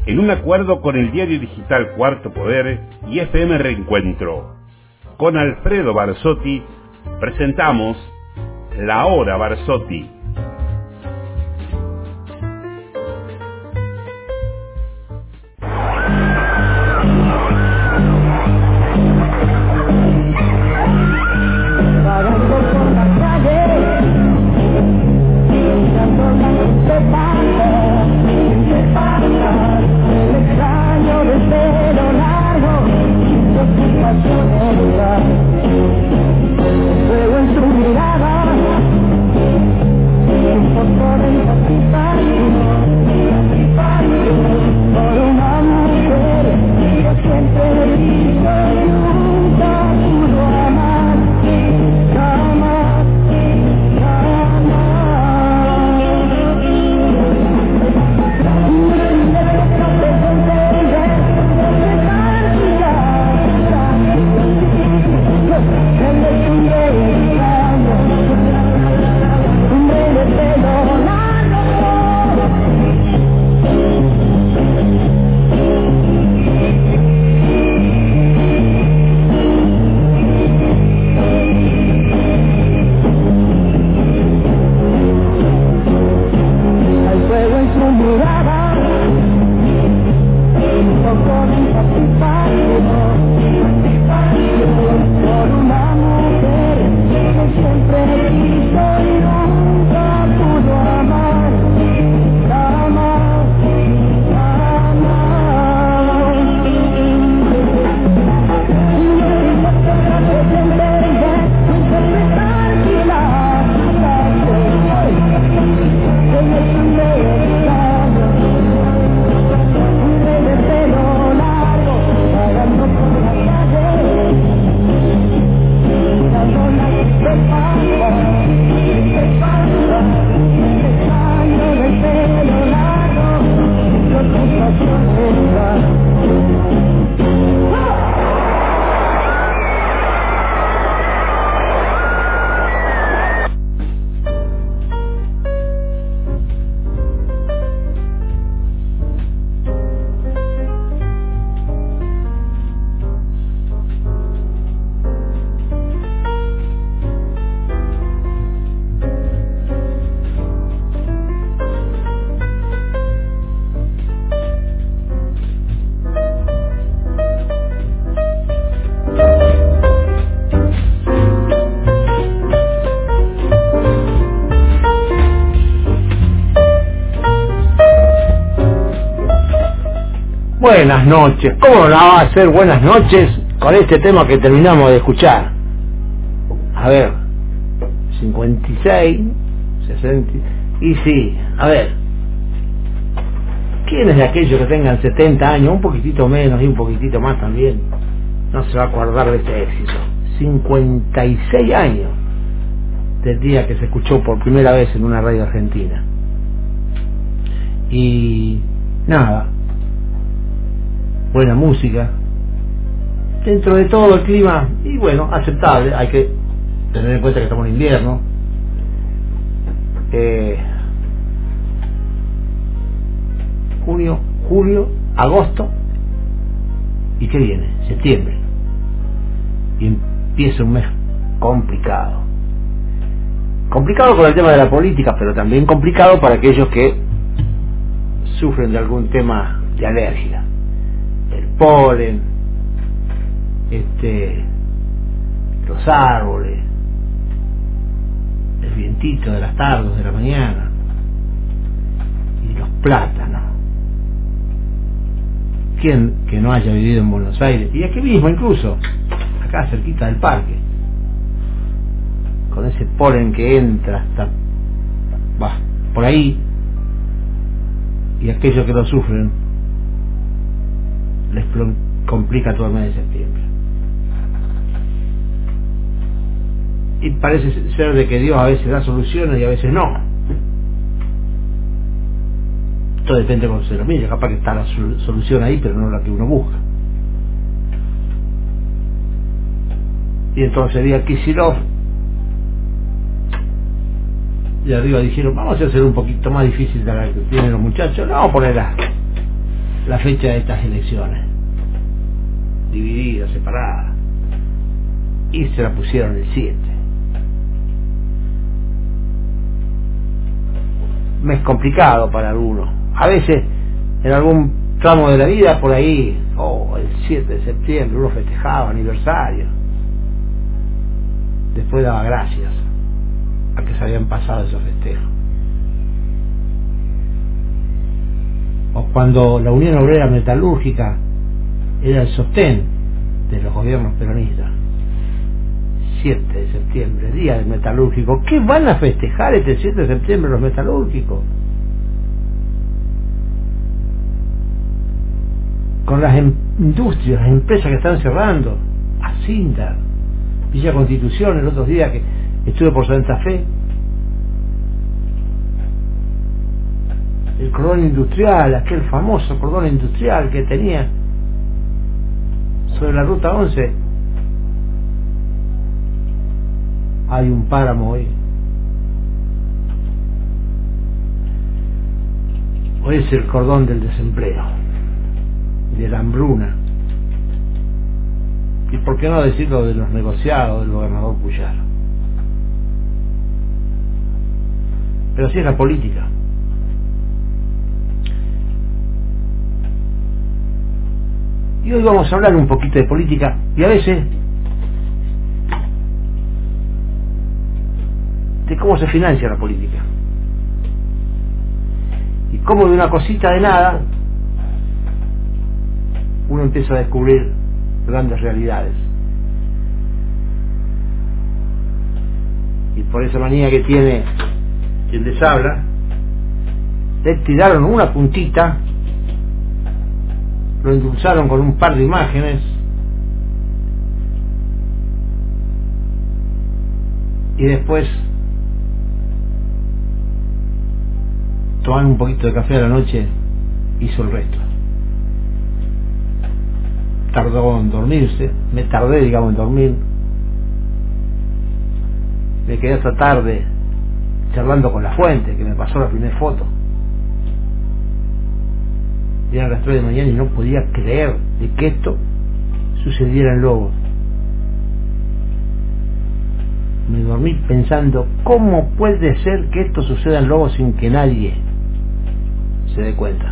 en un acuerdo con el diario digital Cuarto Poder y FM Reencuentro. Con Alfredo Barsotti presentamos La Hora Barsotti. Buenas noches. ¿Cómo la va a hacer buenas noches con este tema que terminamos de escuchar? A ver, 56, 60... Y sí, a ver, ¿quiénes de aquellos que tengan 70 años, un poquitito menos y un poquitito más también, no se va a acordar de este éxito? 56 años del día que se escuchó por primera vez en una radio argentina. Y nada, buena música, dentro de todo el clima, y bueno, aceptable. Hay que tener en cuenta que estamos en invierno. Junio, julio, agosto, ¿y qué viene? Septiembre, y empieza un mes complicado con el tema de la política, pero también complicado para aquellos que sufren de algún tema de alergia, el polen, los árboles, el vientito de las tardes, de la mañana, y los plátanos. ¿Quién que no haya vivido en Buenos Aires? Y aquí mismo incluso, acá cerquita del parque, con ese polen que entra hasta por ahí, y aquellos que lo sufren les complica todo el mes de septiembre. Y parece ser de que Dios a veces da soluciones y a veces no. Esto depende de cómo se lo mire. Capaz que está la solución ahí, pero no la que uno busca. Y entonces sería Kicillof, y arriba dijeron, vamos a hacer un poquito más difícil de la que tienen los muchachos, le vamos a poner la fecha de estas elecciones, dividida, separada, y se la pusieron el 7. Mes complicado para algunos. A veces, en algún tramo de la vida, por ahí, el 7 de septiembre, uno festejaba aniversario. Después daba gracias a que se habían pasado esos festejos. O cuando la Unión Obrera Metalúrgica era el sostén de los gobiernos peronistas. 7 de septiembre, día del metalúrgico. ¿Qué van a festejar este 7 de septiembre los metalúrgicos? Con las industrias, las empresas que están cerrando. Asindar, Villa Constitución, el otro día que estuve por Santa Fe. El cordón industrial, aquel famoso cordón industrial que tenía sobre la ruta 11. Hay un páramo hoy. Hoy es el cordón del desempleo, de la hambruna. Y por qué no decirlo de los negociados del gobernador Puyar. Pero así es la política. Y hoy vamos a hablar un poquito de política, y a veces de cómo se financia la política y cómo de una cosita de nada uno empieza a descubrir grandes realidades. Y por esa manía que tiene quien les habla, le tiraron una puntita, lo endulzaron con un par de imágenes y después tomar un poquito de café a la noche hizo el resto. Tardó en dormirse, me tardé, digamos, en dormir. Me quedé hasta tarde charlando con la fuente que me pasó la primera foto. Y eran las 3 de la mañana y no podía creer de que esto sucediera en Lobos. Me dormí pensando, ¿cómo puede ser que esto suceda en Lobos sin que nadie se dé cuenta?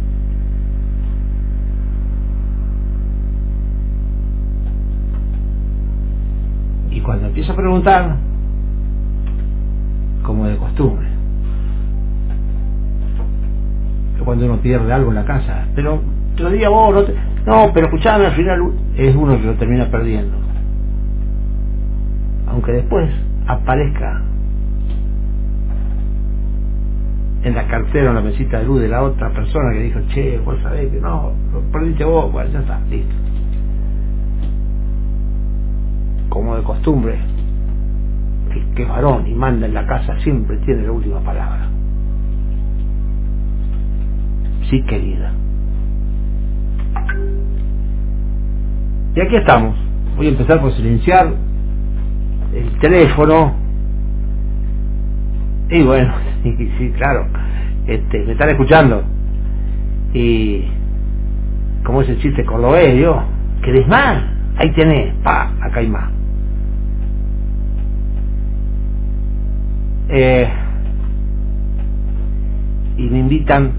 Y cuando empiezo a preguntar, como de costumbre, que cuando uno pierde algo en la casa, pero te lo diga vos, no, pero escuchame, al final es uno que lo termina perdiendo, aunque después aparezca en la cartera o en la mesita de luz de la otra persona que dijo, che, vos sabés que no, lo perdiste vos, bueno, ya está, listo. Como de costumbre, el que es varón y manda en la casa siempre tiene la última palabra. Sí, querida. Y aquí estamos. Voy a empezar por silenciar el teléfono. Y bueno, sí, claro, me están escuchando. Y como es el chiste cordobés, yo, ¿querés más? Ahí tenés, acá hay más. Y me invitan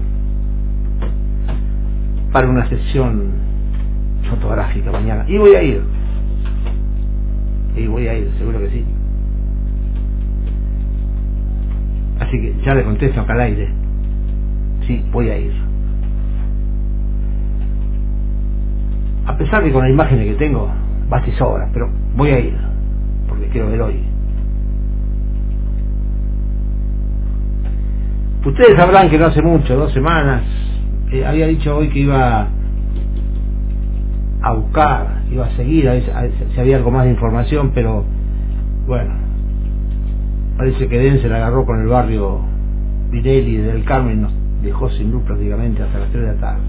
para una sesión fotográfica mañana. Y voy a ir, seguro que sí. Así que ya le contesto acá al aire. Sí, voy a ir. A pesar de con las imágenes que tengo, basta y sobra, pero voy a ir, porque quiero ver hoy. Ustedes sabrán que no hace mucho, 2 semanas, había dicho hoy que iba a buscar, iba a seguir, a ver si había algo más de información, pero bueno, parece que Den se la agarró con el barrio Virelli del Carmen y nos dejó sin luz prácticamente hasta las 3 de la tarde.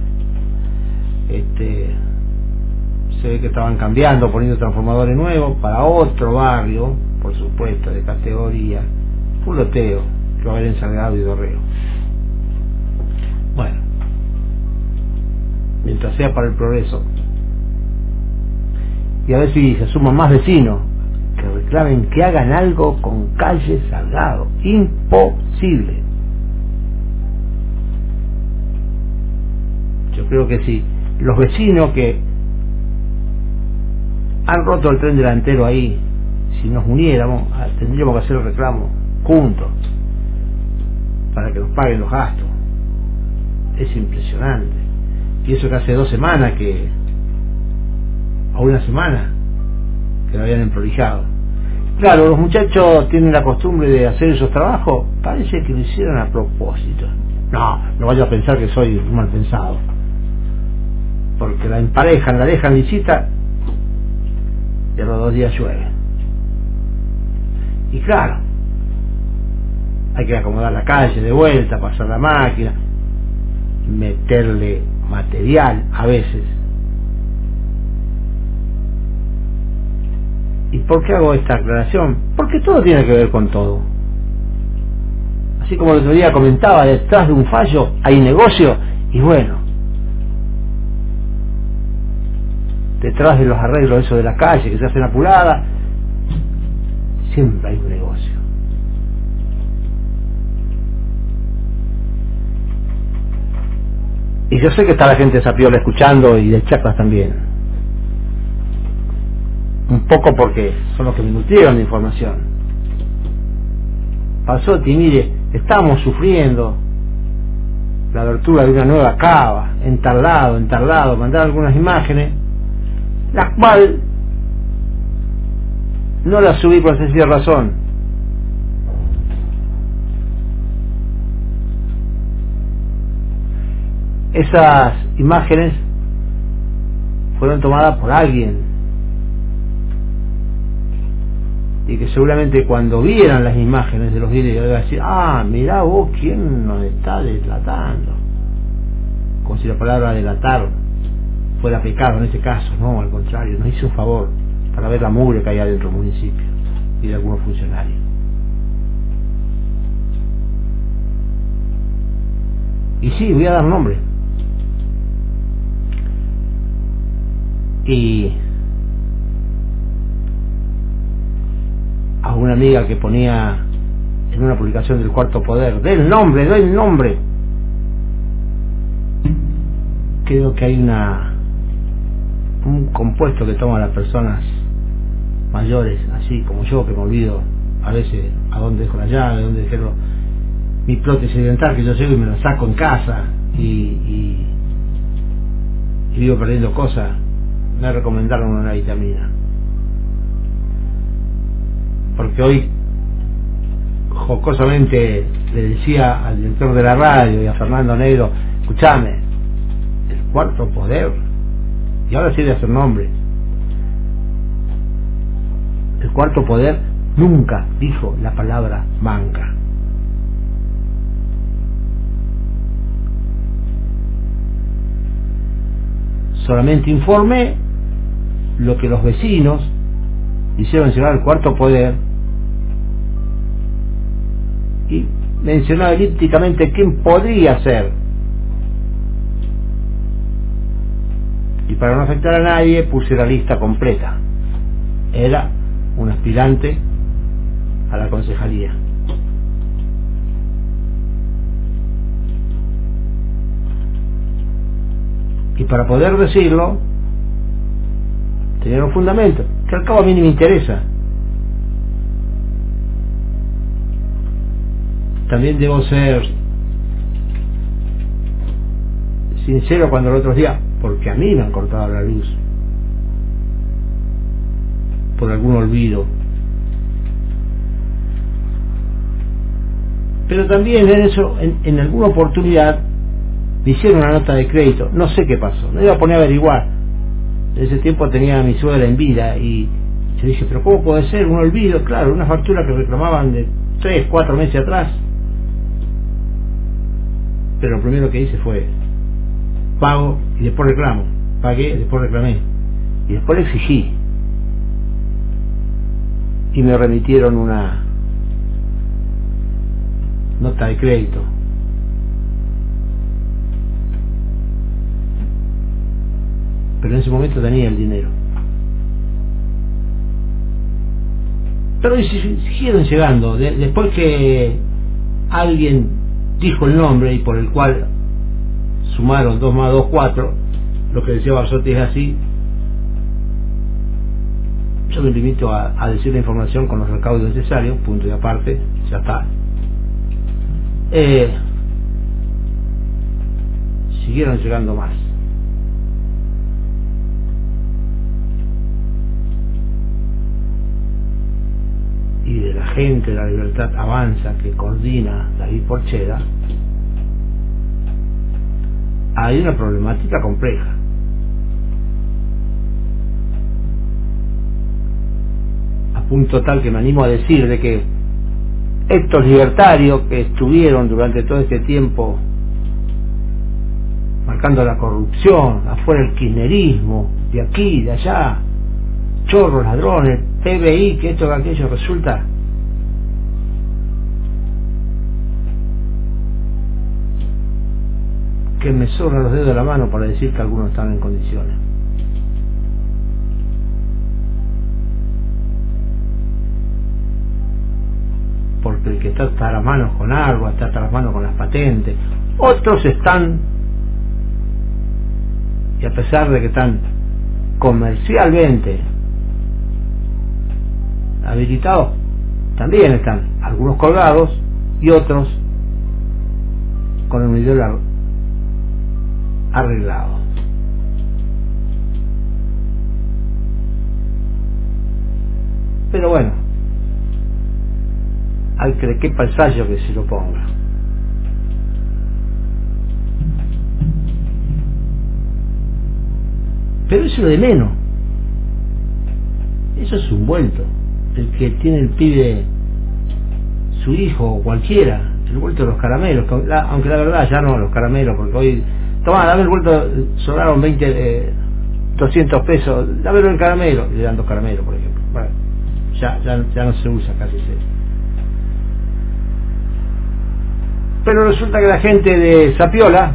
Se ve que estaban cambiando, poniendo transformadores nuevos para otro barrio, por supuesto, de categoría, un loteo, Clavel en Salgado y Dorrego. Bueno, mientras sea para el progreso. Y a ver si se suman más vecinos que reclamen que hagan algo con Calle Salgado. Imposible. Yo creo que sí. Los vecinos que han roto el tren delantero ahí, si nos uniéramos, tendríamos que hacer el reclamo juntos para que nos paguen los gastos. Es impresionante. Y eso que hace 2 semanas que, o 1 semana, que lo habían emprolijado. Claro, los muchachos tienen la costumbre de hacer esos trabajos, parece que lo hicieron a propósito. No vaya a pensar que soy un mal pensado, porque la emparejan, la dejan lisita y a los 2 días llueve. Y claro, hay que acomodar la calle de vuelta, pasar la máquina, meterle material a veces. ¿Y por qué hago esta aclaración? Porque todo tiene que ver con todo. Así como el otro día comentaba, detrás de un fallo hay negocio, y bueno, detrás de los arreglos eso de la calle que se hacen apurada, siempre hay un negocio. Y yo sé que está la gente de Sapiola escuchando, y de Chacras también, un poco porque son los que me nutrieron de información. Barsotti, mire, estamos sufriendo la abertura de una nueva cava en tal lado, mandar algunas imágenes, las cuales no las subí por sencilla razón. Esas imágenes fueron tomadas por alguien, y que seguramente cuando vieran las imágenes de los videos iban a decir: ah, mirá vos quién nos está delatando, como si la palabra delatar fuera pecado en este caso. No, al contrario, nos hizo un favor para ver la mugre que hay adentro del municipio y de algunos funcionarios. Y sí, voy a dar nombre. Y a una amiga que ponía en una publicación del Cuarto Poder: del nombre, creo que hay un compuesto que toman las personas mayores, así como yo, que me olvido a veces a dónde dejo la llave, dónde dejé mi prótesis dental, que yo llego y me la saco en casa, y vivo perdiendo cosas. Me recomendaron una vitamina, porque hoy jocosamente le decía al director de la radio y a Fernando Negro: escuchame, el Cuarto Poder, y ahora sí de hacer nombre, el Cuarto Poder nunca dijo la palabra banca. Solamente informé lo que los vecinos hicieron llegar al Cuarto Poder, y mencionaba elípticamente quién podría ser, y para no afectar a nadie puse la lista completa. Era un aspirante a la concejalía. Y para poder decirlo tenía un fundamento que al cabo a mí ni me interesa. También debo ser sincero cuando los otros días, porque a mí me han cortado la luz por algún olvido, pero también en eso, en alguna oportunidad me hicieron una nota de crédito, no sé qué pasó, me iba a poner a averiguar. En ese tiempo tenía a mi suegra en vida, y yo dije: pero ¿cómo puede ser un olvido? Claro, una factura que reclamaban de 3, 4 meses atrás. Pero lo primero que hice fue pago y después reclamo, pagué, después reclamé, y después le exigí, y me remitieron una nota de crédito. pero en ese momento tenía el dinero. Pero siguieron llegando, después que alguien dijo el nombre y por el cual sumaron 2 más 2, 4, lo que decía Barsotti es así. Yo me limito a decir la información con los recaudos necesarios, punto y aparte, ya está. Siguieron llegando más. Y de la gente de La Libertad Avanza, que coordina David Porchera, hay una problemática compleja. A punto tal que me animo a decir de que estos libertarios que estuvieron durante todo este tiempo marcando la corrupción, afuera el kirchnerismo, de aquí, de allá, chorros, ladrones, PBI, que esto, que aquello, resulta que me sobran los dedos de la mano para decir que algunos están en condiciones. Porque el que está hasta las manos con algo, está hasta las manos con las patentes, otros están, y a pesar de que están comercialmente habilitados, también están algunos colgados y otros con el nivel arreglado. Pero bueno, hay que de qué pasallo que se lo ponga. Pero eso es de menos. Eso es un vuelto. El que tiene el pibe, su hijo o cualquiera, el vuelto de los caramelos, aunque la verdad ya no los caramelos, porque hoy, tomá, dame el vuelto, sobraron 200 pesos, dame el caramelo, y le dan 2 caramelos, por ejemplo. Bueno, ya no se usa casi eso. Pero resulta que la gente de Zapiola,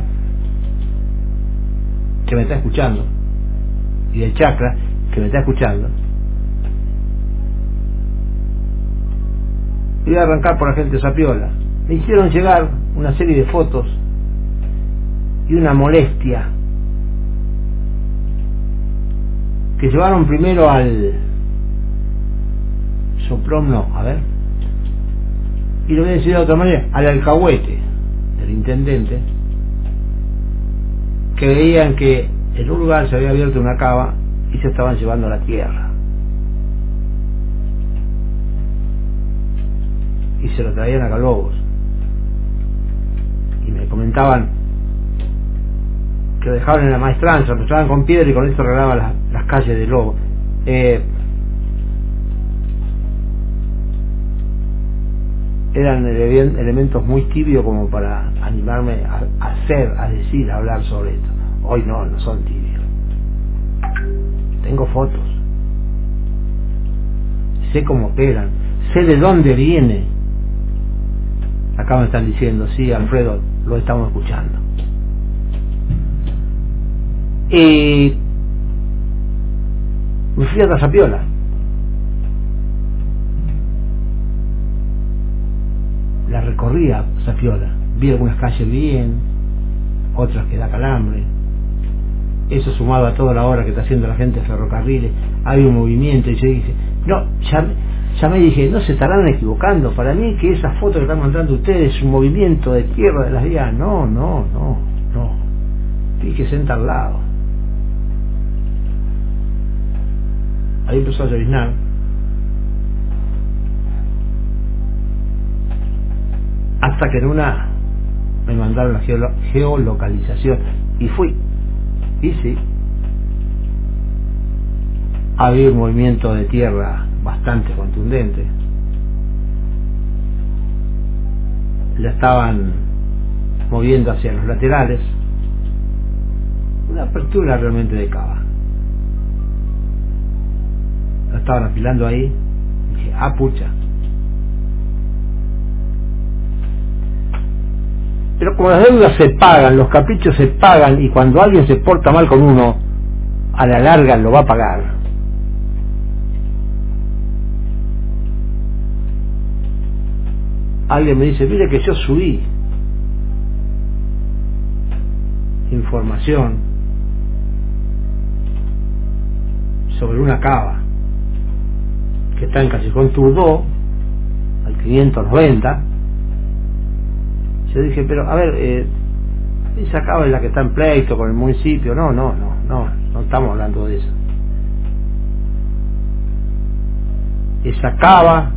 que me está escuchando, y de Chacra, que me está escuchando, y voy a arrancar por la gente de Zapiola, me hicieron llegar una serie de fotos y una molestia que llevaron primero al Sopromno, a ver, y lo voy a decir de otra manera, al alcahuete del intendente, que veían que en un lugar se había abierto una cava y se estaban llevando la tierra y se lo traían a Calobos, y me comentaban que lo dejaban en la maestranza, lo echaban con piedra y con esto arreglaban las calles de Lobo. Eran elementos muy tibios como para animarme a decir, a hablar sobre esto. Hoy no son tibios. Tengo fotos. Sé cómo operan. Sé de dónde viene. Acá me están diciendo, sí, Alfredo, lo estamos escuchando. Y me fui a Zapiola. La recorría Zapiola, vi algunas calles bien, otras que da calambre. Eso sumado a toda la obra que está haciendo la gente de ferrocarriles, hay un movimiento, y yo dije, no, ya me dije, no se estarán equivocando, para mí que esa foto que están mandando ustedes es un movimiento de tierra de las vías. No, fíjese en tal lado. Ahí empezó a lloviznar. Hasta que en una me mandaron la geolocalización y fui, y sí, había un movimiento de tierra bastante contundente. La estaban moviendo hacia los laterales, una apertura realmente de cava. La estaban apilando ahí. Dije, pucha. Pero como las deudas se pagan, los caprichos se pagan, y cuando alguien se porta mal con uno, a la larga lo va a pagar. Alguien me dice, mire que yo subí información sobre una cava que está en Callejón Turdó al 590. Yo dije, pero a ver, esa cava es la que está en pleito con el municipio. No estamos hablando de eso. Esa cava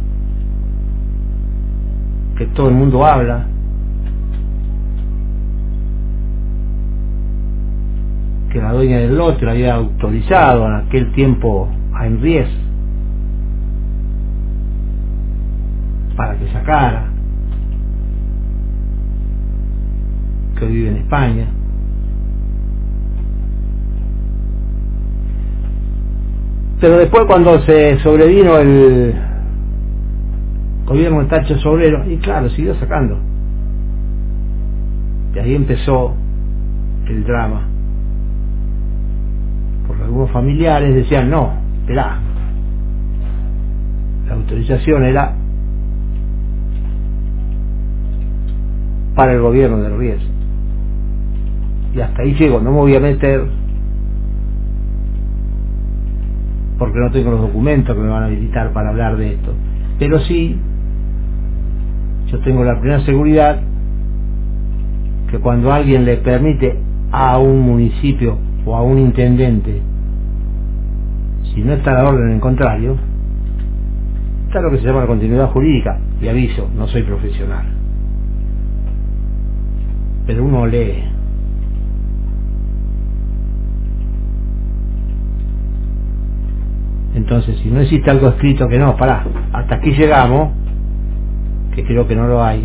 que todo el mundo habla, que la dueña del lote la había autorizado en aquel tiempo a Enries para que sacara, que hoy vive en España. Pero después, cuando se sobrevino el gobierno de Tacho Sobrero, y claro, siguió sacando, y ahí empezó el drama, porque algunos familiares decían, no, esperá, la autorización era para el gobierno de Ries, y hasta ahí llego, no me voy a meter porque no tengo los documentos que me van a habilitar para hablar de esto, pero sí yo tengo la plena seguridad que cuando alguien le permite a un municipio o a un intendente, si no está la orden en contrario, está lo que se llama la continuidad jurídica. Y aviso, no soy profesional, pero uno lee. Entonces, si no existe algo escrito que no, pará, hasta aquí llegamos, que creo que no lo hay,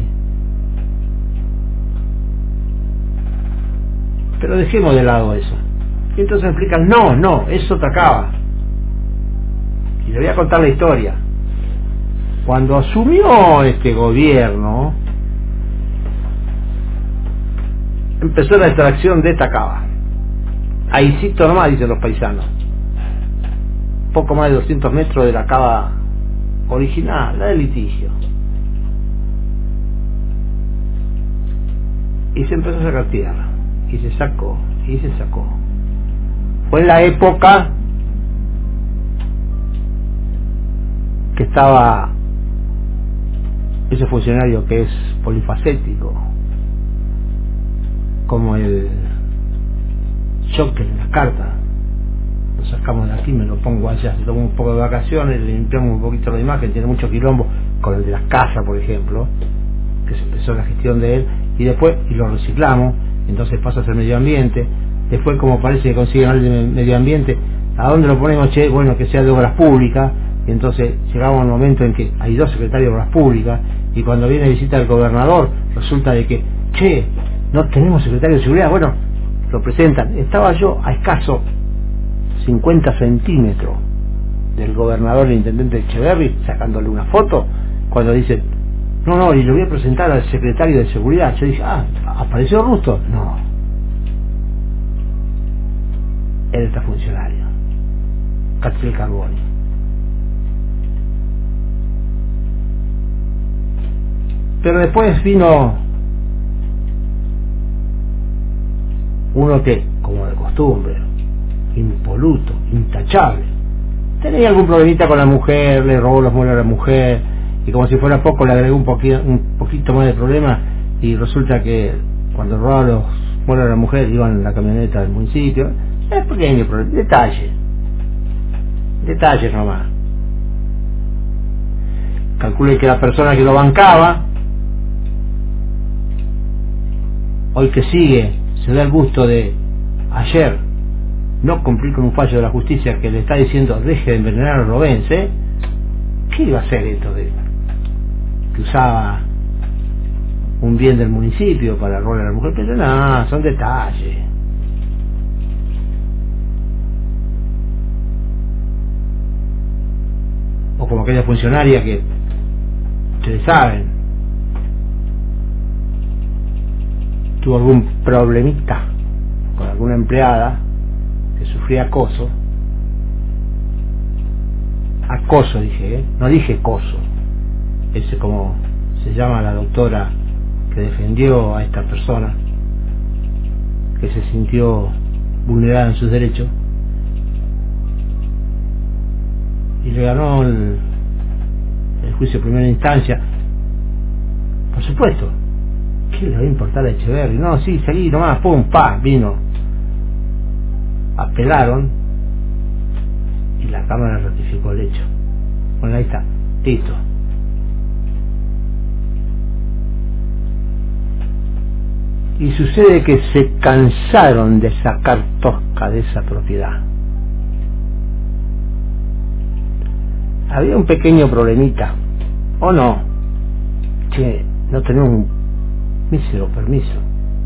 pero dejemos de lado eso. Y entonces me explican, no, eso te acaba. Y le voy a contar la historia. Cuando asumió este gobierno, empezó la extracción de esta cava. Ahícito nomás, dicen los paisanos, poco más de 200 metros de la cava original, la de litigio. Y se empezó a sacar tierra, y se sacó. Fue en la época que estaba ese funcionario que es polifacético, como el Choque en las cartas. Lo sacamos de aquí, me lo pongo allá, se toma un poco de vacaciones, le limpiamos un poquito la imagen, tiene mucho quilombo con el de las casas, por ejemplo, que se empezó la gestión de él, y después, y lo reciclamos, entonces pasa a ser medio ambiente. Después, como parece que consiguen algo de medio ambiente, ¿a dónde lo ponemos? Che, bueno, que sea de obras públicas. Y entonces llegamos al momento en que hay 2 secretarios de obras públicas, y cuando viene a visita el gobernador, resulta de que, che, no tenemos secretario de seguridad. Bueno, lo presentan. Estaba yo a escaso 50 centímetros del gobernador, el intendente Echeverri, sacándole una foto, cuando dice, no, y lo voy a presentar al secretario de seguridad. Yo dije, ¿apareció Rusto? No, él está funcionario, Catriel Carboni. Pero después vino uno que, como de costumbre, impoluto, intachable, tenía algún problemita con la mujer, le robó los muebles a la mujer, y como si fuera poco le agregó un poquito más de problema, y resulta que cuando robaba los muebles a la mujer iban en la camioneta del municipio. Es pequeño problema, detalles nomás. Calcule que la persona que lo bancaba, hoy que sigue, se da el gusto de ayer no cumplir con un fallo de la justicia que le está diciendo deje de envenenar a los robenses. ¿Qué iba a hacer esto de que usaba un bien del municipio para robar a la mujer? Pero no, son detalles. O como aquella funcionaria que ustedes saben, tuvo algún problemita con alguna empleada que sufría acoso dije, no dije coso, ese como se llama la doctora que defendió a esta persona que se sintió vulnerada en sus derechos y le ganó el juicio de primera instancia. Por supuesto, ¿qué le va a importar a Echeverri? No, sí, seguí nomás, pum, pa, vino, apelaron y la Cámara ratificó el hecho. Bueno, ahí está, listo. Y sucede que se cansaron de sacar tosca de esa propiedad. Había un pequeño problemita, ¿o no? Que no tenía un mísero permiso.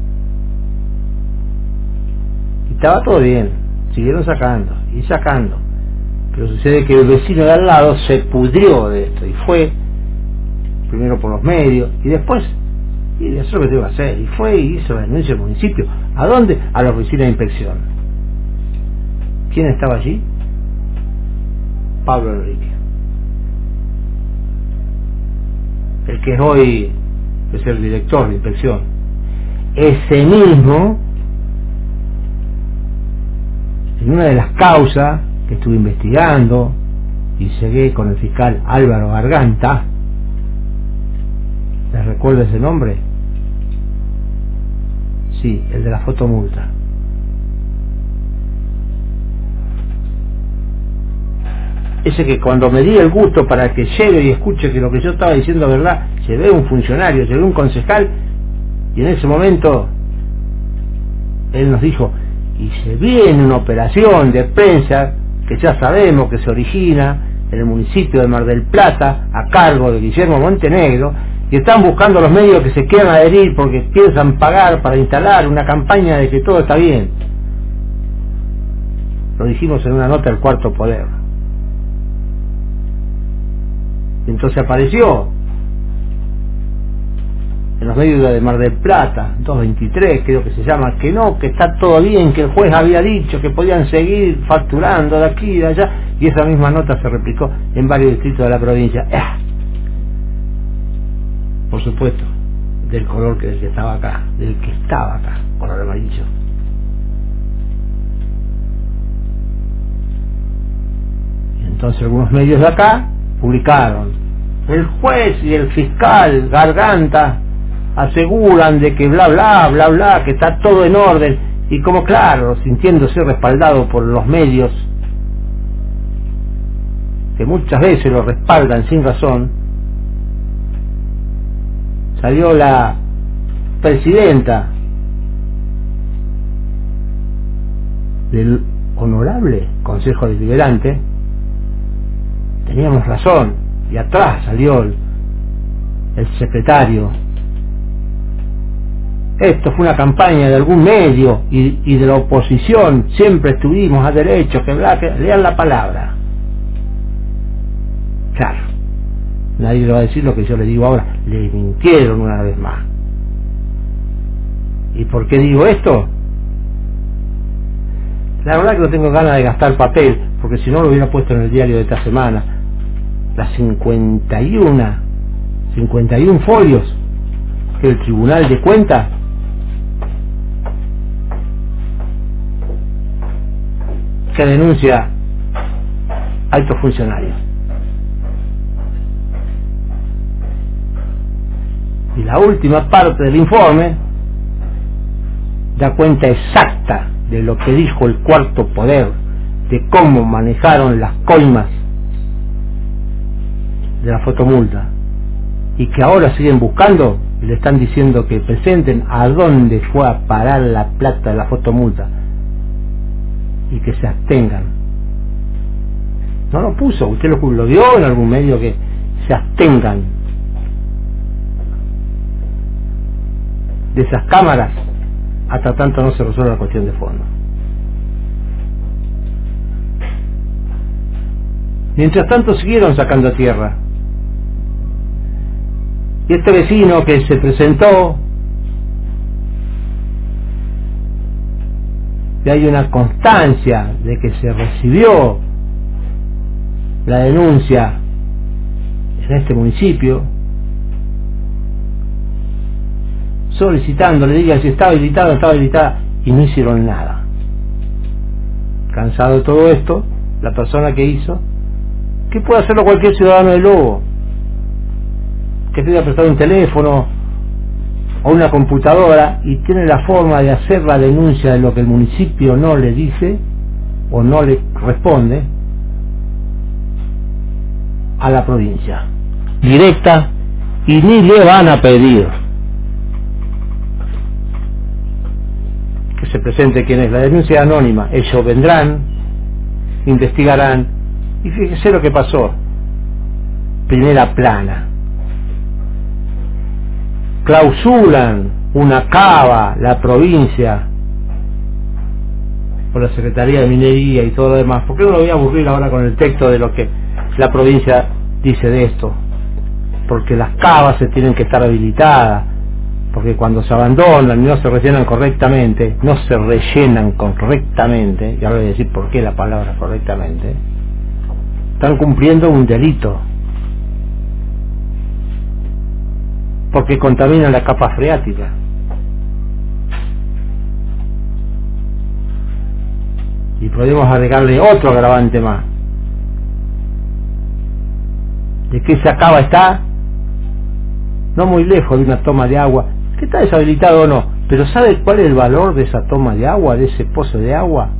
Y estaba todo bien, siguieron sacando y sacando. Pero sucede que el vecino de al lado se pudrió de esto y fue, primero por los medios y después, y eso es lo que tengo que hacer, y fue y hizo la denuncia al municipio. ¿A dónde? A la oficina de inspección. ¿Quién estaba allí? Pablo Enrique, el que es hoy es el director de inspección. Ese mismo, en una de las causas que estuve investigando y llegué con el fiscal Álvaro Garganta, ¿les recuerdo ese nombre? Sí, el de la fotomulta. Ese que cuando me di el gusto para que llegue y escuche que lo que yo estaba diciendo es verdad, llevé un funcionario, llevé un concejal, y en ese momento él nos dijo, y se viene una operación de prensa que ya sabemos que se origina en el municipio de Mar del Plata a cargo de Guillermo Montenegro, y están buscando los medios que se quieran adherir porque piensan pagar para instalar una campaña de que todo está bien. Lo dijimos en una nota del Cuarto Poder. Entonces apareció en los medios de Mar del Plata, 223 creo que se llama, que no, que está todo bien, que el juez había dicho que podían seguir facturando de aquí y de allá, y esa misma nota se replicó en varios distritos de la provincia. Por supuesto, del color del que estaba acá, color amarillo. Y entonces algunos medios de acá publicaron, el juez y el fiscal Garganta aseguran de que bla bla bla bla, que está todo en orden, y como claro, sintiéndose respaldado por los medios que muchas veces lo respaldan sin razón, salió la presidenta del honorable Consejo Deliberante, teníamos razón, y atrás salió el secretario. Esto fue una campaña de algún medio y de la oposición, siempre estuvimos a derecho, que lean la palabra. Claro, nadie le va a decir lo que yo le digo ahora, le mintieron una vez más. ¿Y por qué digo esto? La verdad que no tengo ganas de gastar papel, porque si no lo hubiera puesto en el diario de esta semana. Las 51 folios que el Tribunal de Cuentas que denuncia altos funcionarios. Y la última parte del informe da cuenta exacta de lo que dijo el Cuarto Poder, de cómo manejaron las coimas de la fotomulta, y que ahora siguen buscando y le están diciendo que presenten a dónde fue a parar la plata de la fotomulta y que se abstengan. No lo puso, usted lo vio en algún medio, que se abstengan de esas cámaras hasta tanto no se resuelva la cuestión de fondo. Mientras tanto siguieron sacando tierra. Y este vecino que se presentó y hay una constancia de que se recibió la denuncia en este municipio, solicitando, le digan si está habilitada o está habilitada, y no hicieron nada. Cansado de todo esto, la persona que hizo, que puede hacerlo cualquier ciudadano de Lobo, que pida prestado un teléfono o una computadora y tiene la forma de hacer la denuncia de lo que el municipio no le dice o no le responde a la provincia, directa, y ni le van a pedir que se presente quién es. La denuncia anónima, ellos vendrán, investigarán, y fíjese lo que pasó. Primera plana, clausuran una cava, la provincia, por la Secretaría de Minería y todo lo demás. ¿Por qué no lo voy a aburrir ahora con el texto de lo que la provincia dice de esto? Porque las cavas se tienen que estar habilitadas, porque cuando se abandonan y no se rellenan correctamente, y ahora voy a decir por qué la palabra correctamente, están cumpliendo un delito, porque contaminan la capa freática. Y podemos agregarle otro agravante más, de que esa cava está no muy lejos de una toma de agua, que está deshabilitado o no, pero ¿sabe cuál es el valor de esa toma de agua, de ese pozo de agua?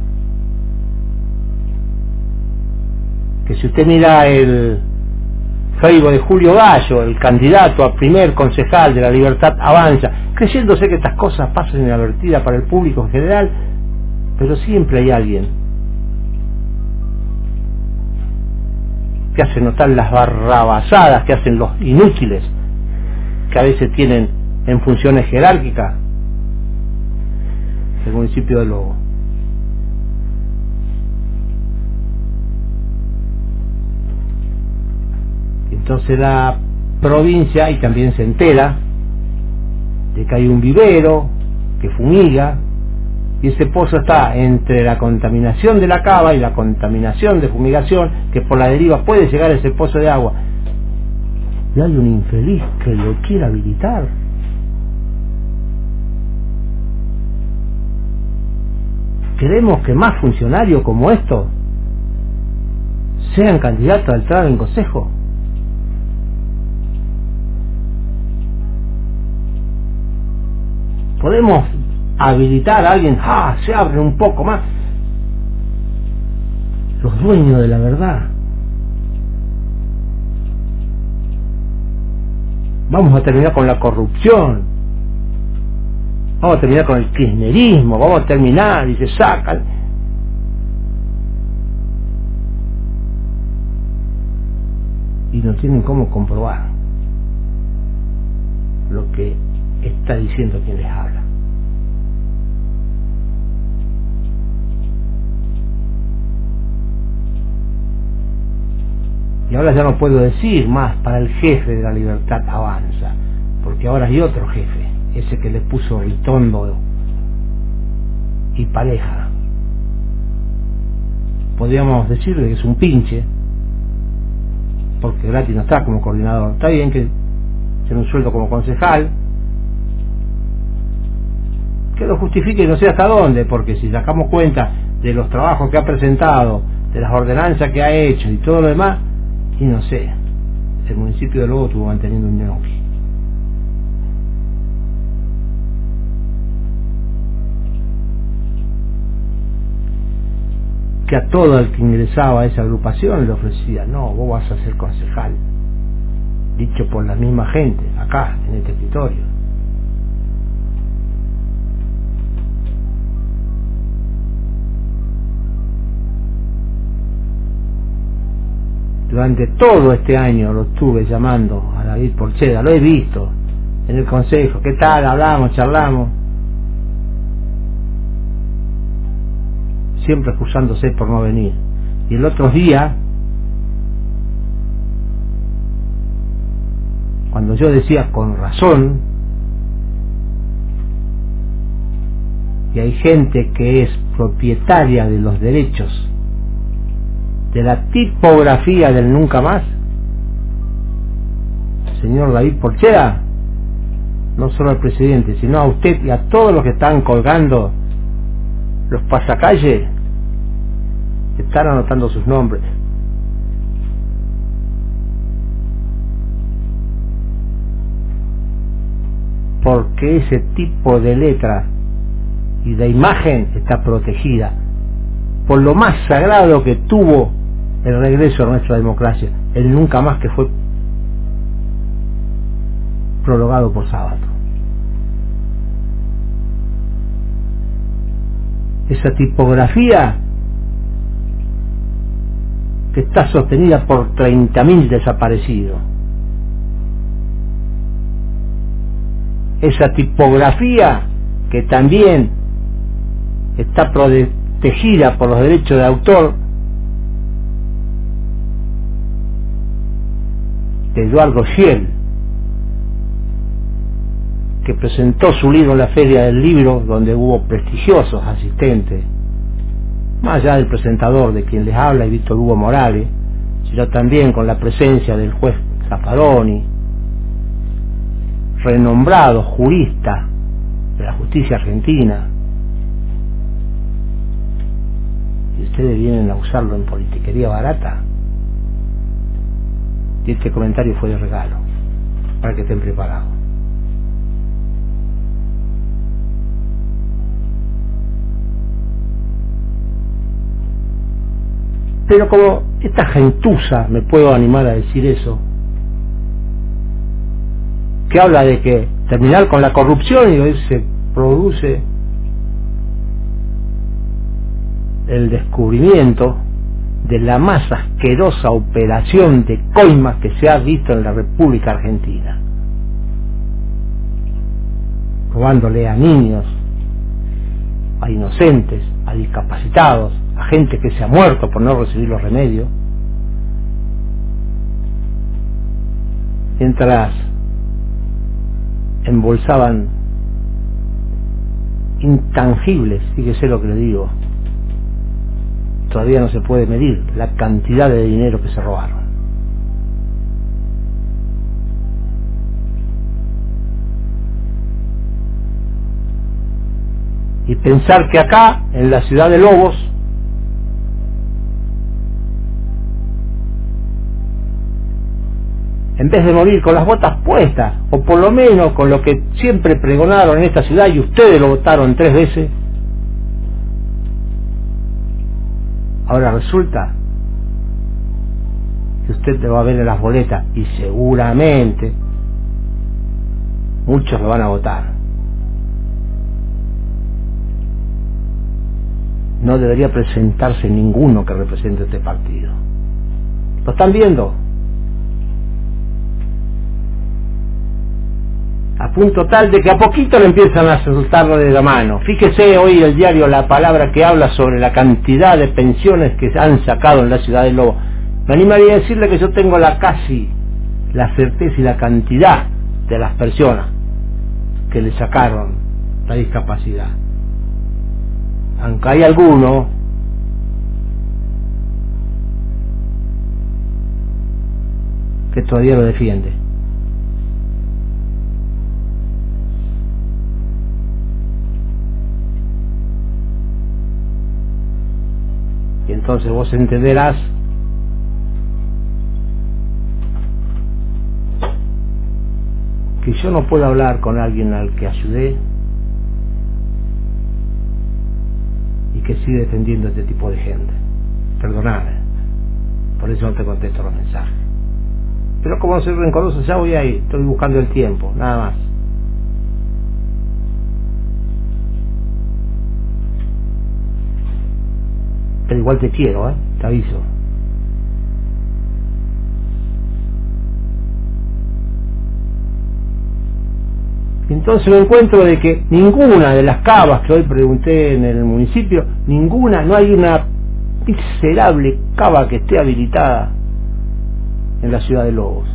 Que si usted mira el Facebook de Julio Gallo, el candidato a primer concejal de La Libertad Avanza, creyéndose que estas cosas pasan inadvertidas para el público en general, pero siempre hay alguien que hace notar las barrabasadas que hacen los inútiles, que a veces tienen en funciones jerárquicas el municipio de Lobo. Entonces la provincia, y también se entera de que hay un vivero que fumiga, y ese pozo está entre la contaminación de la cava y la contaminación de fumigación, que por la deriva puede llegar a ese pozo de agua, y hay un infeliz que lo quiere habilitar. ¿Queremos que más funcionarios como estos sean candidatos a entrar en consejo? ¿Podemos habilitar a alguien? Se abre un poco más. Los dueños de la verdad. Vamos a terminar con la corrupción, vamos a terminar con el kirchnerismo, vamos a terminar, y se sacan. Y no tienen cómo comprobar lo que está diciendo quien les habla. Y ahora ya no puedo decir más para el jefe de La Libertad Avanza, porque ahora hay otro jefe, ese que le puso Ritondo y Pareja. Podríamos decirle que es un pinche, porque gratis no está como coordinador. Está bien que tiene un sueldo como concejal, que lo justifique y no sé hasta dónde, porque si sacamos cuenta de los trabajos que ha presentado, de las ordenanzas que ha hecho y todo lo demás, y no sé, el municipio de Lobo estuvo manteniendo un ñoqui. Que a todo el que ingresaba a esa agrupación le ofrecía, no, vos vas a ser concejal, dicho por la misma gente, acá, en este escritorio. Durante todo este año lo estuve llamando a David Porcheda, lo he visto en el consejo, ¿qué tal? Hablamos, charlamos, siempre excusándose por no venir. Y el otro día, cuando yo decía con razón, y y hay gente que es propietaria de los derechos de la tipografía del nunca más, señor David Porchera, no solo al presidente, sino a usted y a todos los que están colgando los pasacalles, están anotando sus nombres. Porque ese tipo de letra y de imagen está protegida por lo más sagrado que tuvo el regreso a nuestra democracia, el nunca más, que fue prorrogado por sábado. Esa tipografía que está sostenida por 30.000 desaparecidos, esa tipografía que también está protegida por los derechos de autor de Eduardo Schiel, que presentó su libro en la Feria del Libro, donde hubo prestigiosos asistentes, más allá del presentador, de quien les habla, y Víctor Hugo Morales, sino también con la presencia del juez Zaffaroni, renombrado jurista de la justicia argentina. Y ustedes vienen a usarlo en politiquería barata. Y este comentario fue de regalo, para que estén preparados. Pero como esta gentuza, me puedo animar a decir eso, que habla de que terminar con la corrupción, y hoy se produce el descubrimiento de la más asquerosa operación de coimas que se ha visto en la República Argentina, robándole a niños, a inocentes, a discapacitados, a gente que se ha muerto por no recibir los remedios, mientras embolsaban intangibles, fíjese lo que le digo, todavía no se puede medir la cantidad de dinero que se robaron. Y pensar que acá, en la ciudad de Lobos, en vez de morir con las botas puestas, o por lo menos con lo que siempre pregonaron en esta ciudad, y ustedes lo votaron 3 veces, ahora resulta que usted le va a ver en las boletas, y seguramente muchos lo van a votar. No debería presentarse ninguno que represente este partido. ¿Lo están viendo? A punto tal de que a poquito le empiezan a soltarlo de la mano. Fíjese hoy el diario La Palabra, que habla sobre la cantidad de pensiones que se han sacado en la ciudad de Lobo. Me animaría a decirle que yo tengo la certeza y la cantidad de las personas que le sacaron la discapacidad. Aunque hay alguno que todavía lo defiende. Y entonces vos entenderás que yo no puedo hablar con alguien al que ayudé y que sigue defendiendo a este tipo de gente. Perdoname, por eso no te contesto los mensajes. Pero como no soy rencoroso, ya voy ahí, estoy buscando el tiempo, nada más. Pero igual te quiero, te aviso. Y entonces me encuentro de que ninguna de las cavas que hoy pregunté en el municipio, ninguna, no hay una miserable cava que esté habilitada en la ciudad de Lobos.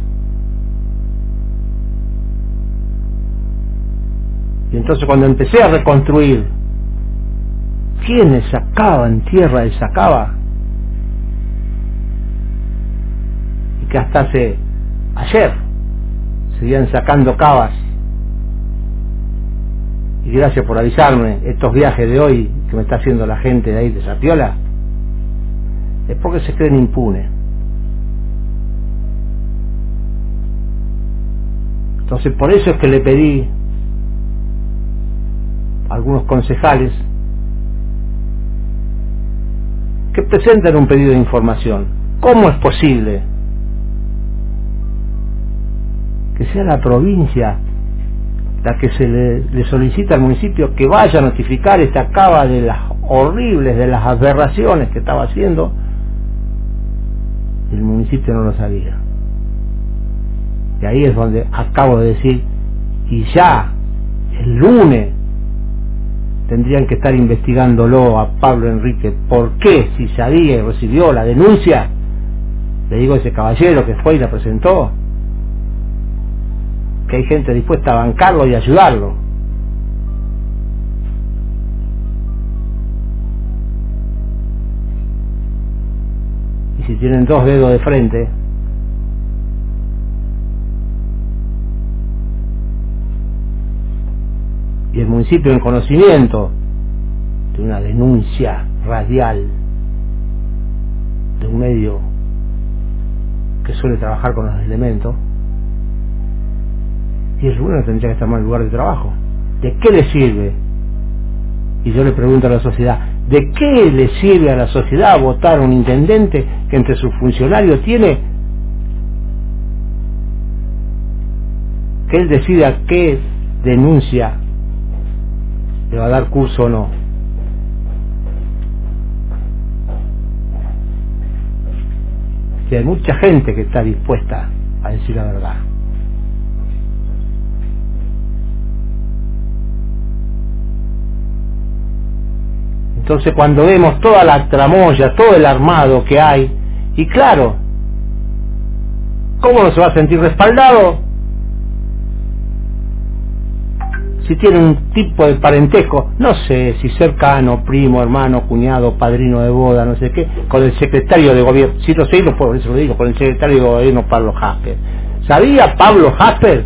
Y entonces cuando empecé a reconstruir ¿Quiénes sacaban tierra de Sacaba? Y que hasta hace ayer seguían sacando cavas. Y gracias por avisarme, estos viajes de hoy que me está haciendo la gente de ahí de Zapiola, es porque se creen impunes. Entonces por eso es que le pedí a algunos concejales que presenten un pedido de información. ¿Cómo es posible que sea la provincia la que se le solicita al municipio que vaya a notificar esta cava de las horribles, de las aberraciones que estaba haciendo? El municipio no lo sabía. Y ahí es donde acabo de decir, y ya el lunes tendrían que estar investigándolo a Pablo Enrique. ¿Por qué? Si sabía y recibió la denuncia, le digo a ese caballero que fue y la presentó, que hay gente dispuesta a bancarlo y ayudarlo. Y si tienen dos dedos de frente, y el municipio en conocimiento de una denuncia radial de un medio que suele trabajar con los elementos, y el lunes tendría que estar mal en el lugar de trabajo. ¿De qué le sirve? Y yo le pregunto a la sociedad, ¿de qué le sirve a la sociedad votar a un intendente que entre sus funcionarios tiene que él decida qué denuncia le va a dar curso o no? Que hay mucha gente que está dispuesta a decir la verdad. Entonces cuando vemos toda la tramoya, todo el armado que hay, y claro, ¿cómo no se va a sentir respaldado si tiene un tipo de parentesco, no sé, si cercano, primo, hermano, cuñado, padrino de boda, no sé qué, con el secretario de gobierno? Si lo sé, por eso lo digo, con el secretario de gobierno Pablo Jasper. ¿Sabía Pablo Jasper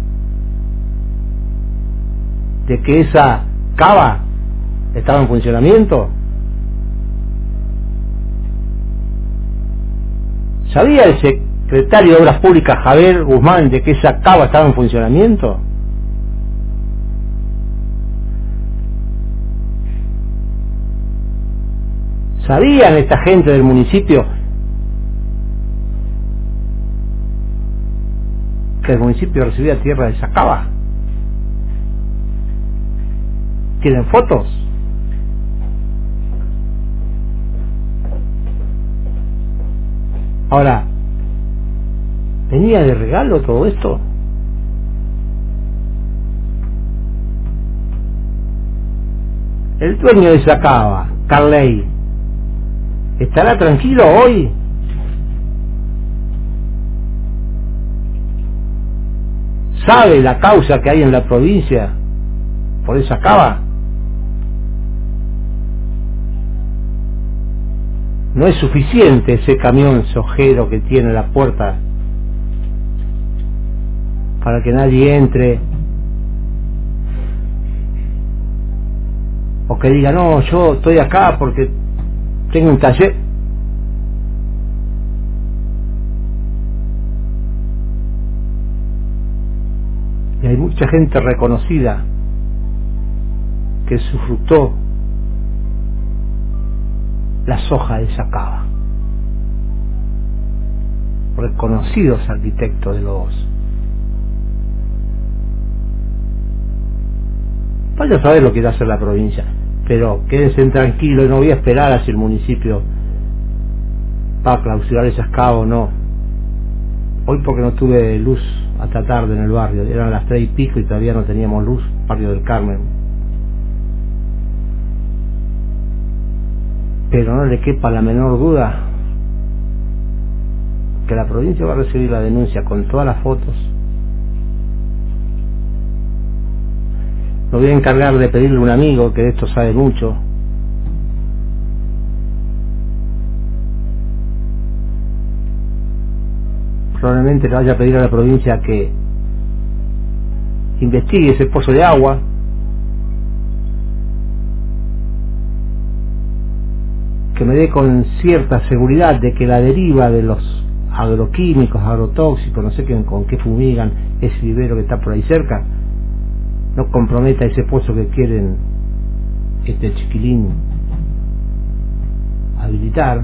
de que esa cava estaba en funcionamiento? ¿Sabía el secretario de Obras Públicas Javier Guzmán de que esa cava estaba en funcionamiento? ¿Sabían esta gente del municipio que el municipio recibía tierra de esa cava? ¿Tienen fotos? Ahora, ¿venía de regalo todo esto? El dueño de esa cava, Carley, ¿estará tranquilo hoy? ¿Sabe la causa que hay en la provincia por esa cava? No es suficiente ese camión sojero que tiene la puerta para que nadie entre, o que diga, no, yo estoy acá porque tengo un taller. Y hay mucha gente reconocida que sufrutó la soja de esa cava, reconocidos arquitectos de los. Vaya a saber lo que irá a hacer la provincia, pero quédense tranquilos, no voy a esperar a si el municipio va a clausurar esas cavas o no. Hoy porque no tuve luz hasta tarde en el barrio, eran las 3 y pico y todavía no teníamos luz, barrio del Carmen. Pero no le quepa la menor duda que la provincia va a recibir la denuncia con todas las fotos. Me voy a encargar de pedirle a un amigo que de esto sabe mucho, probablemente le vaya a pedir a la provincia que investigue ese pozo de agua, que me dé con cierta seguridad de que la deriva de los agroquímicos, agrotóxicos, no sé con qué fumigan ese vivero que está por ahí cerca, no comprometa ese pozo que quieren este chiquilín habilitar.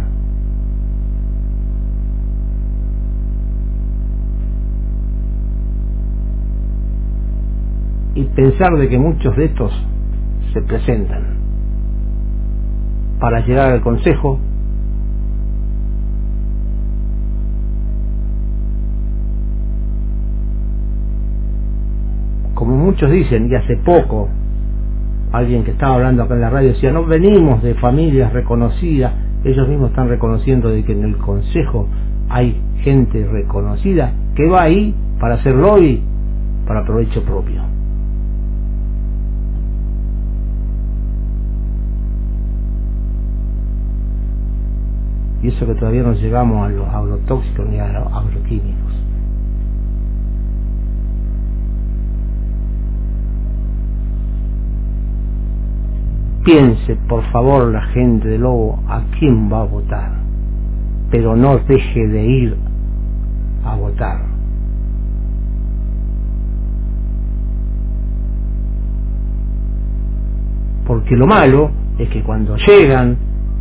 Y pensar de que muchos de estos se presentan para llegar al consejo como muchos dicen, y hace poco alguien que estaba hablando acá en la radio decía, no venimos de familias reconocidas, ellos mismos están reconociendo de que en el consejo hay gente reconocida que va ahí para hacer lobby para provecho propio. Y eso que todavía no llegamos a los agrotóxicos ni a los agroquímicos. Piense, por favor, la gente de Lobo, a quién va a votar, pero no deje de ir a votar. Porque lo malo es que cuando llegan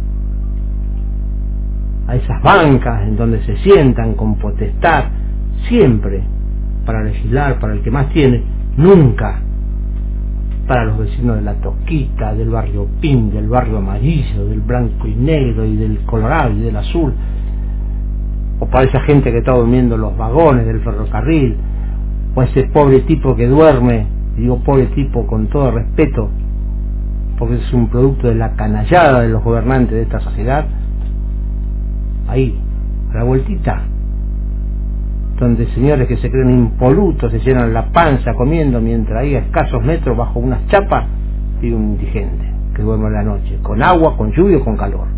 a esas bancas en donde se sientan con potestad, siempre para legislar, para el que más tiene, nunca para los vecinos de La Tosquita, del barrio Pin, del barrio Amarillo, del blanco y negro y del colorado y del azul, o para esa gente que está durmiendo en los vagones del ferrocarril, o ese pobre tipo que duerme, y digo pobre tipo con todo respeto, porque es un producto de la canallada de los gobernantes de esta sociedad, ahí, a la vueltita, donde señores que se creen impolutos se llenan la panza comiendo, mientras ahí a escasos metros bajo unas chapas vive un indigente que duerme en la noche, con agua, con lluvia o con calor.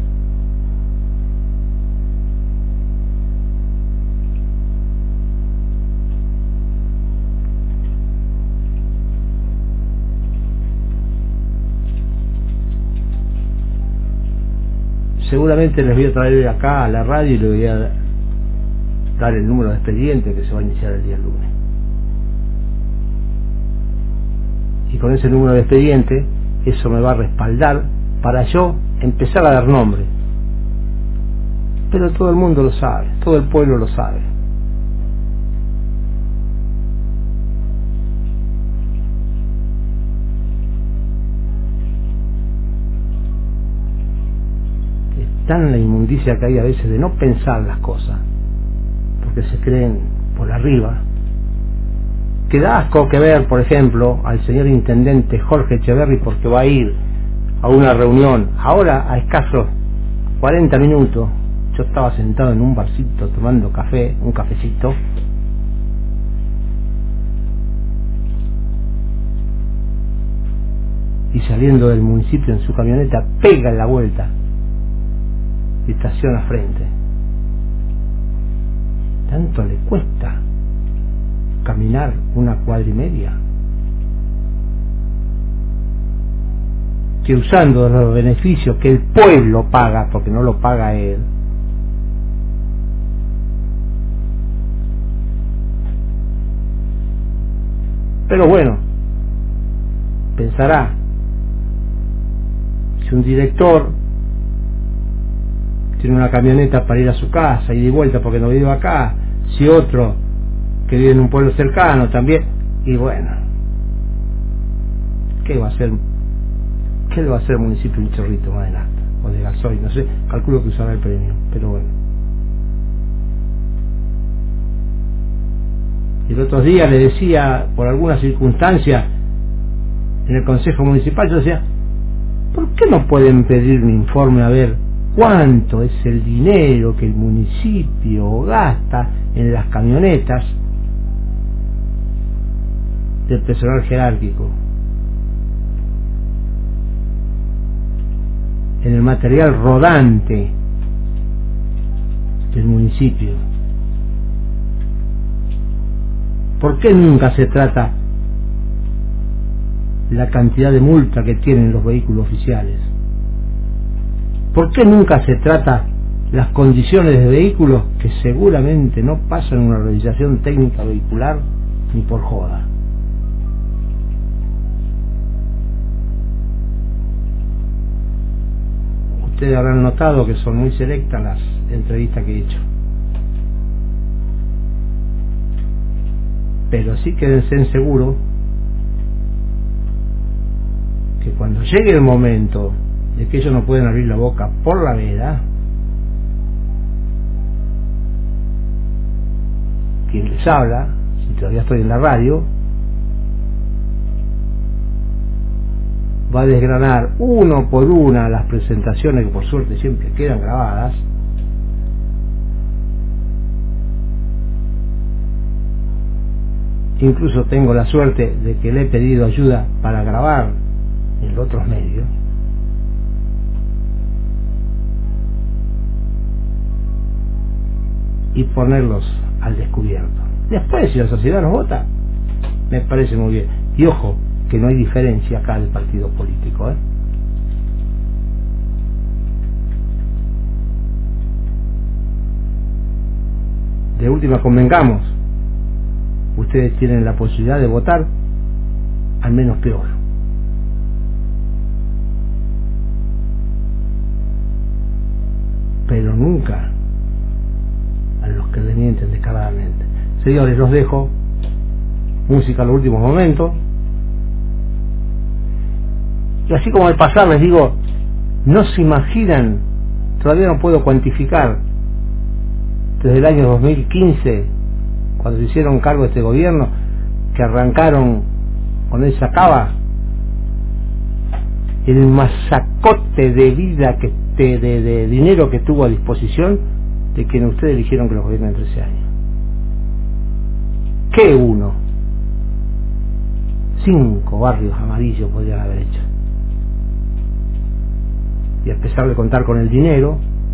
Seguramente les voy a traer acá a la radio y les voy a dar el número de expediente que se va a iniciar el día lunes. Y con ese número de expediente, eso me va a respaldar para yo empezar a dar nombre. Pero todo el mundo lo sabe, todo el pueblo lo sabe. Es tan la inmundicia que hay a veces de no pensar las cosas, porque se creen por arriba, que da asco que ver, por ejemplo, al señor intendente Jorge Echeverri, porque va a ir a una reunión ahora a escasos 40 minutos. Yo estaba sentado en un barcito tomando café, un cafecito, y saliendo del municipio en su camioneta pega la vuelta y estaciona frente. ¿Tanto le cuesta caminar una cuadra y media? Que usando los beneficios que el pueblo paga, porque no lo paga él, pero bueno, pensará, si un director tiene una camioneta para ir a su casa y de vuelta porque no vive acá, si otro que vive en un pueblo cercano también, y bueno, ¿qué va a hacer? ¿Qué le va a hacer el municipio un chorrito más de nafta o de gasoil? No sé, calculo que usará el premio, pero bueno. Y el otro día le decía, por alguna circunstancia, en el Consejo Municipal, yo decía, ¿por qué no pueden pedir un informe a ver cuánto es el dinero que el municipio gasta en las camionetas del personal jerárquico, en el material rodante del municipio? ¿Por qué nunca se trata la cantidad de multa que tienen los vehículos oficiales? ¿Por qué nunca se trata las condiciones de vehículos que seguramente no pasan una realización técnica vehicular ni por joda? Ustedes habrán notado que son muy selectas las entrevistas que he hecho, pero sí quédense en seguro que cuando llegue el momento de que ellos no pueden abrir la boca por la veda, quien les habla, si todavía estoy en la radio, va a desgranar uno por una las presentaciones que por suerte siempre quedan grabadas, incluso tengo la suerte de que le he pedido ayuda para grabar en otros medios, y ponerlos al descubierto. Después, si la sociedad los vota, me parece muy bien. Y ojo, que no hay diferencia acá de partido político, ¿eh? De última, convengamos, ustedes tienen la posibilidad de votar al menos peor. Pero nunca a los que le mienten descaradamente. Señores, los dejo. Música en los últimos momentos. Y así como al pasar les digo, no se imaginan, todavía no puedo cuantificar, desde el año 2015, cuando se hicieron cargo de este gobierno, que arrancaron con esa cava, el masacote de vida de dinero que tuvo a disposición de quienes ustedes eligieron que los gobiernen 13 años. ¿Qué uno? 5 barrios amarillos podrían haber hecho. Y a pesar de contar con el dinero,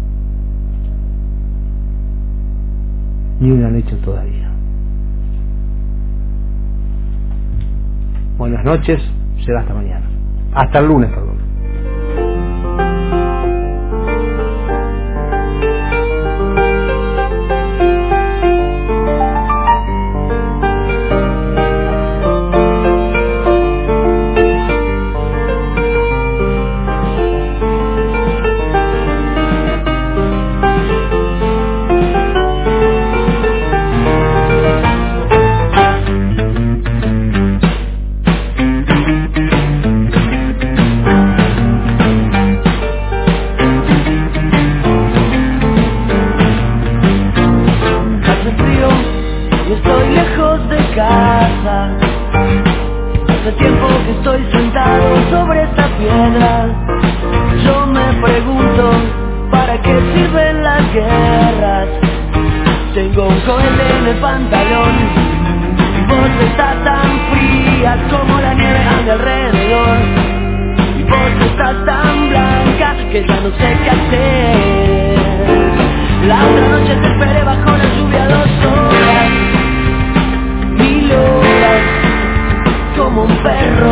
ni uno han hecho todavía. Buenas noches, será hasta mañana. Hasta el lunes, perdón. Hace tiempo que estoy sentado sobre esta piedra. Yo me pregunto, ¿para qué sirven las guerras? Tengo un cohete en el pantalón. Mi voz está tan fría como la nieve a mi alrededor. Mi voz está tan blanca que ya no sé qué hacer. La otra noche te esperé bajo la lluvia 2 horas, 1000 horas, como un perro.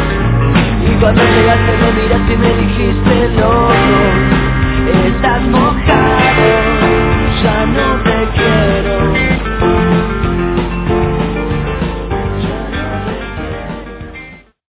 Y cuando llegaste me miraste y me dijiste loco, estás